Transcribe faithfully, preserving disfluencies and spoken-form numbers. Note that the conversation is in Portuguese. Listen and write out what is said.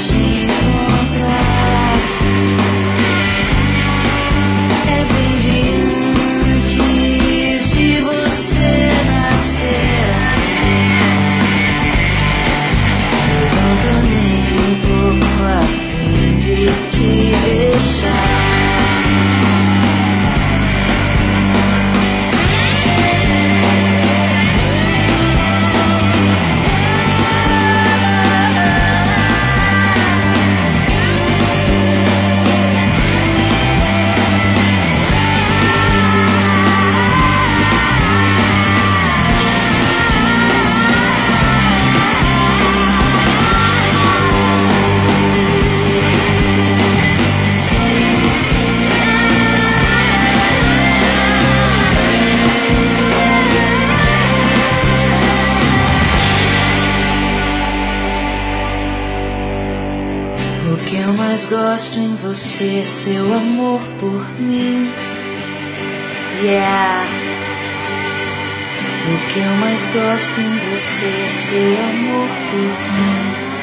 te encontrar. É bem de antes de você nascer. Eu não tô nem um pouco a fim de te deixar. O que eu mais gosto em você é seu amor por mim. Yeah. O que eu mais gosto em você é seu amor por mim.